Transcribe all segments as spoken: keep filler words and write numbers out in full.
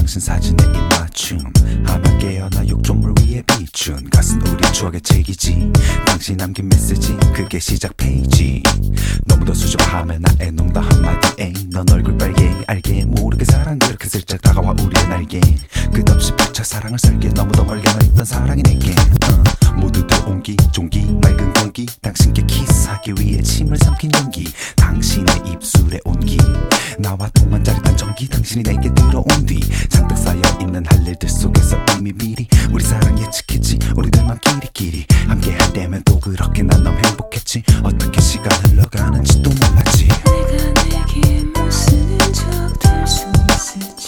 당신 사진에 입맞춤 하며 깨어나 욕조물 위에 비춘 가슴 우리 추억의 책이지. 당신 남긴 메시지 그게 시작 페이지. 너무도 수줍어하면 나의 농담 한마디에 넌 얼굴 빨개 알게 모르게 사랑 그렇게 슬쩍 다가와 우리의 날개. 끝없이 뻗쳐 사랑을 설계 너무도 멀게 나 있던 사랑이 내게 uh, 모두들 온기 종기 맑은 공기 당신께 키스하기 위해 침을 삼킨 용기. 당신의 입술에 온기 나와 통한 짜릿한 전기. 당신이 내게 들어온 뒤 잔뜩 쌓여있는 할 일들 속에서 이미 미리 우리 사랑 예측했지. 우리들만 끼리끼리 함께 할 때면 또 그렇게 난 너무 행복했지. 어떻게 시간 흘러가는지도 몰랐지. 내가 내게 못 쓰는 척 될 수 있을지.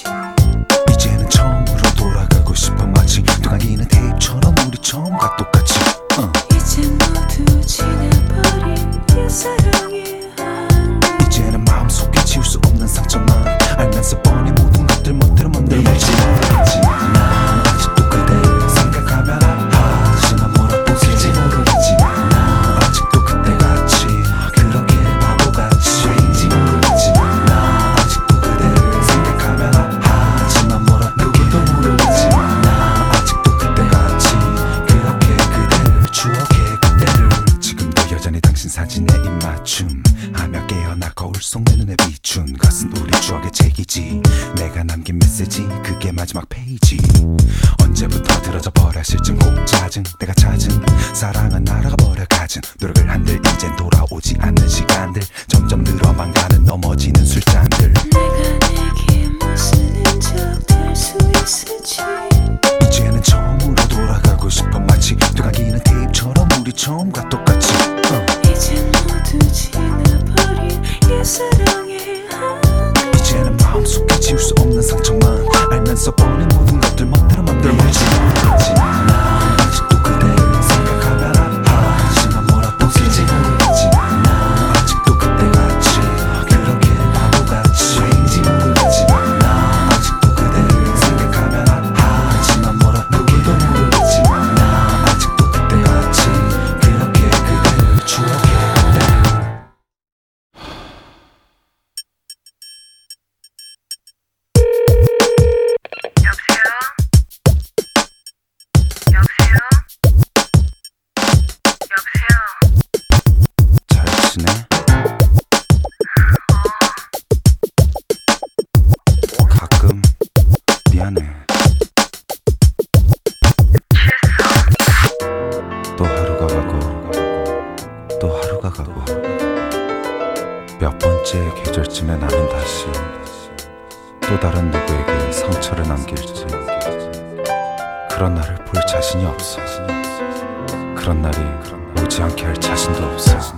이제는 처음으로 돌아가고 싶어. 마치 두각이는 테이프처럼 우리 처음과 똑같이 uh. 이제 모두 지나버린 옛사랑의 한계. 이제는 마음속에 지울 수 없는 상처만 알면서 뻔히 모든 것들 멋대로 맘대로 말지 모르겠지. 난 아직도 그대를 생각하면 아파하지만 뭐라도 쓸지 모르겠지. 난 아직도 그때같이 그렇게 바보같이 왠지 모르겠지. 난 아직도 그대를 생각하면 아파하지만 뭐라 누구도 모르겠지. 난 아직도 그때같이 그렇게 그대를 추억해 그대를. 지금도 여전히 당신 사진에 입맞춤 하며 깨어나 거울 속 내 눈에 비춘 것은 우리 추억의 책이지. 내가 남긴 메시지 그게 마지막 페이지. 언제부터 들어져 버려 실증 혹 짜증 내가 찾은 사랑은 날아가 버려 가진 노력을 한들 이젠 돌아오지 않는 시간들 점점 늘어만 가는 넘어지는 술잔들. 내가 내게 못 쓰는 척 될 수 있을지. 이제는 처음으로 돌아가고 싶어. 마치 되가기는 테이프처럼 우리 처음과 똑같이 uh. 이제 모두 지나버린 옛사랑의 한계. 이제는 마음속에 지울 수 없는 상처만 알면서 뻔히 모든 것들 멋대로 맘대로 말지 모르겠지. 난 아직도 그대를 생각하면 아파하지만 뭐라도 쓸지 모르겠지. 난 아직도 그때같이 그렇게 바보같이 왠지 모르겠지. 난 아직도 그대를 생각하면 아파하지만 뭐라 누구도 모르겠지. 난 아직도 그때같이 그렇게 그대를 추억해 그대를. 잘 지내? 가끔 미안해. 또 하루가 가고 또 하루가 가고 몇 번째 계절쯤에 나는 다시 또 다른 누구에게 상처를 남길지. 그런 날을 볼 자신이 없어. 그런 날이 오지 않게 할 자신도 없어.